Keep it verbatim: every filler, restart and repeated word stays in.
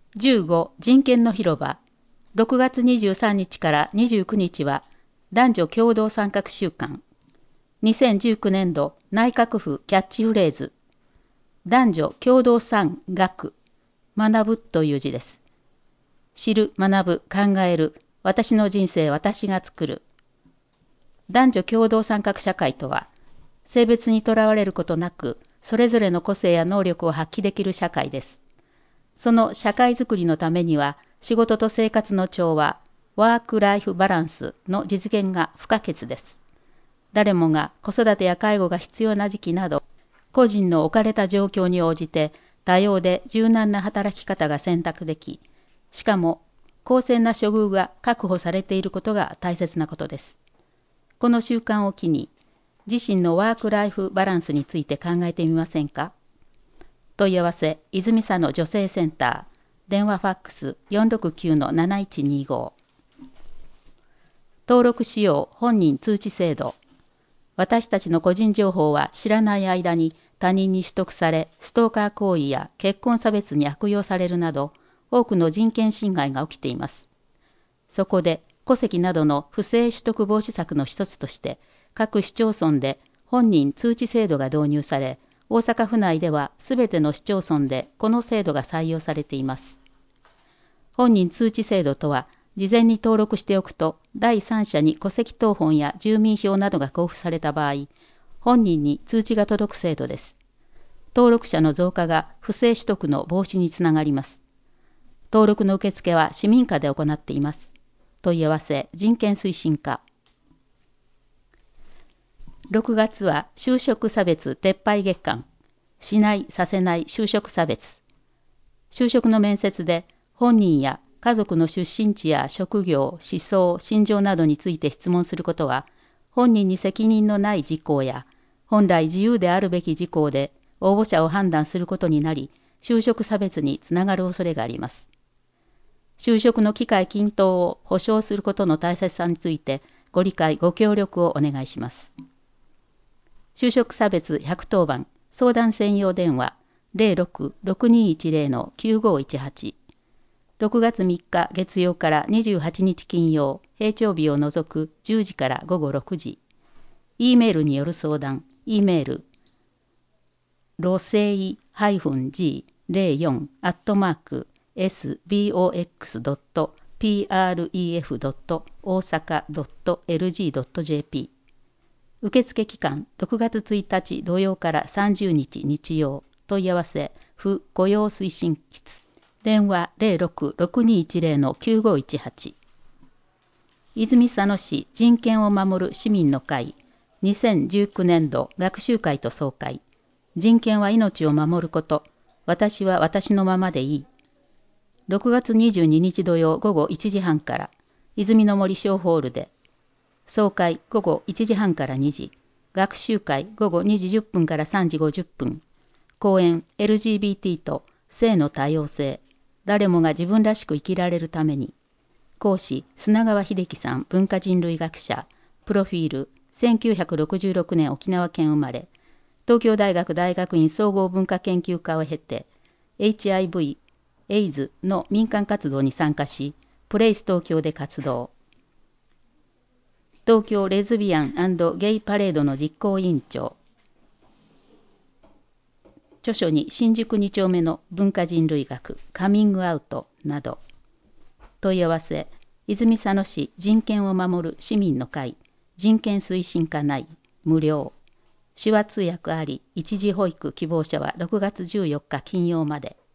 じゅうご人権の広場。ろくがつにじゅうさんにちからにじゅうくにちは男女共同参画週間。にせんじゅうきゅうねんど内閣府キャッチフレーズ。男女共同参学。学ぶという字です。知る、学ぶ、考える。私の人生私が作る。男女共同参画社会とは、性別にとらわれることなく、それぞれの個性や能力を発揮できる社会です。その社会づくりのためには、仕事と生活の調和、ワークライフバランスの実現が不可欠です。誰もが子育てや介護が必要な時期など、個人の置かれた状況に応じて多様で柔軟な働き方が選択でき、しかも公正な処遇が確保されていることが大切なことです。この習慣を機に、自身のワークライフバランスについて考えてみませんか？問い合わせ、泉佐野女性センター、電話ファックス よんろくきゅうのなないちにご。登録しよう本人通知制度。私たちの個人情報は知らない間に他人に取得され、ストーカー行為や結婚差別に悪用されるなど、多くの人権侵害が起きています。そこで、戸籍などの不正取得防止策の一つとして、各市町村で本人通知制度が導入され、大阪府内ではすべての市町村でこの制度が採用されています。本人通知制度とは、事前に登録しておくと、第三者に戸籍謄本や住民票などが交付された場合、本人に通知が届く制度です。登録者の増加が不正取得の防止につながります。登録の受付は市民課で行っています。問い合わせ、人権推進課。ろくがつは就職差別撤廃月間。しない、させない就職差別。就職の面接で本人や家族の出身地や職業、思想、信条などについて質問することは、本人に責任のない事項や、本来自由であるべき事項で応募者を判断することになり、就職差別につながる恐れがあります。就職の機会均等を保障することの大切さについて、ご理解、ご協力をお願いします。就職差別ひゃくとおばん相談専用電話 ゼロろく ろくにいちゼロ のきゅうごいちはち。ろくがつみっか月曜からにじゅうはちにち金曜、平常日を除くじゅうじからごごろくじ。E メールによる相談、E メール、ろせい -ジーゼロよん アットマーク エスビーオーエックスドットピーアールイーエフドットおおさかドットエルジードットジェーピー。受付期間ろくがつついたち土曜からさんじゅうにち日曜。問い合わせ、府雇用推進室。電話 ゼロろく ろくにいちゼロ のきゅうごいちはち。泉佐野市人権を守る市民の会にせんじゅうきゅうねんど学習会と総会。人権は命を守ること。私は私のままでいい。ろくがつにじゅうににち土曜ごごいちじはんから、泉の森小ホールで。総会ごごいちじはんからにじ。学習会ごごにじじゅっぷんからさんじごじゅっぷん。講演 エルジービーティー と性の多様性。誰もが自分らしく生きられるために。講師、砂川秀樹さん、文化人類学者。プロフィール、せんきゅうひゃくろくじゅうろくねん沖縄県生まれ。東京大学大学院総合文化研究科を経て、エイチアイブイ、エイズ の民間活動に参加し、プレイス東京で活動。東京レズビアン&ゲイパレードの実行委員長。著書に新宿に丁目の文化人類学、カミングアウトなど。問い合わせ、泉佐野市人権を守る市民の会、人権推進課内、無料。手話通訳あり、一時保育希望者はろくがつじゅうよっか金曜まで。